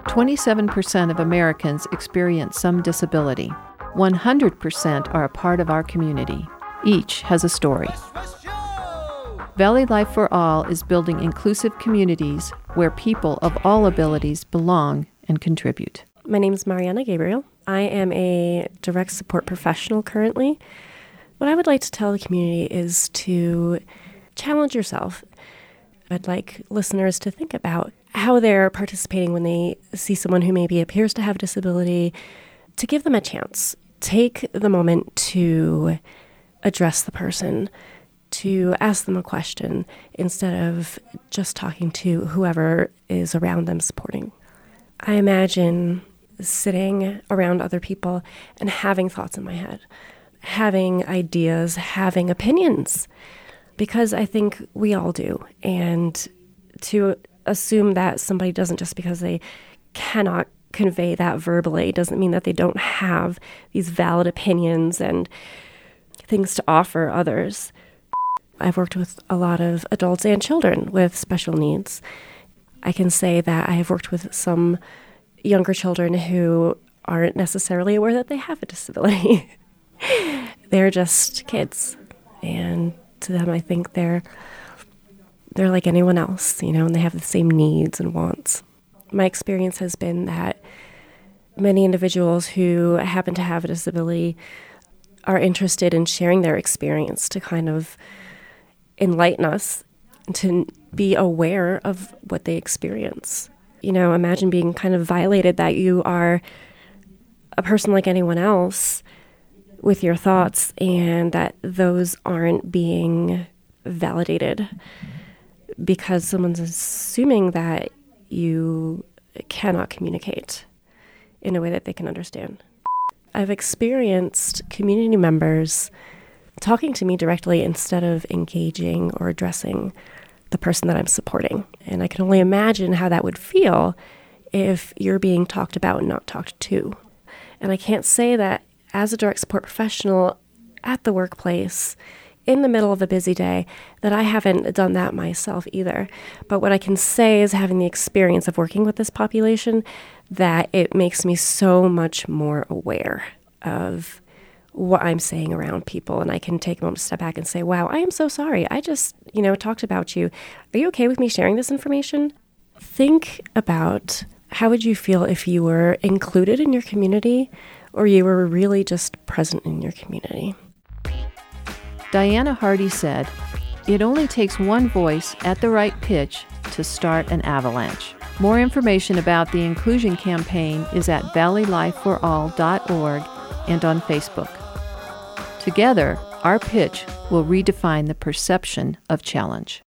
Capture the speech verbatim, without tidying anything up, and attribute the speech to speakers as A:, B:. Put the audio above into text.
A: twenty-seven percent of Americans experience some disability. one hundred percent are a part of our community. Each has a story. Valley Life for All is building inclusive communities where people of all abilities belong and contribute.
B: My name is Mariana Gabriel. I am a direct support professional currently. What I would like to tell the community is to challenge yourself. I'd like listeners to think about how they're participating when they see someone who maybe appears to have a disability, to give them a chance. Take the moment to address the person, to ask them a question instead of just talking to whoever is around them supporting. I imagine sitting around other people and having thoughts in my head, having ideas, having opinions, because I think we all do. And to assume that somebody doesn't, just because they cannot convey that verbally, doesn't mean that they don't have these valid opinions and things to offer others. I've worked with a lot of adults and children with special needs. I can say that I have worked with some younger children who aren't necessarily aware that they have a disability. They're just kids. And to them, I think they're they're like anyone else, you know, and they have the same needs and wants. My experience has been that many individuals who happen to have a disability are interested in sharing their experience to kind of enlighten us, to be aware of what they experience. You know, imagine being kind of violated that you are a person like anyone else with your thoughts and that those aren't being validated because someone's assuming that you cannot communicate in a way that they can understand. I've experienced community members talking to me directly instead of engaging or addressing the person that I'm supporting. And I can only imagine how that would feel if you're being talked about and not talked to. And I can't say that as a direct support professional at the workplace, in the middle of a busy day, that I haven't done that myself either. But what I can say is, having the experience of working with this population, that it makes me so much more aware of what I'm saying around people. And I can take a moment to step back and say, wow, I am so sorry. I just, you know, talked about you. Are you okay with me sharing this information? Think about, how would you feel if you were included in your community or you were really just present in your community?
A: Diana Hardy said, "It only takes one voice at the right pitch to start an avalanche." More information about the Inclusion Campaign is at valley life for all dot org and on Facebook. Together, our pitch will redefine the perception of challenge.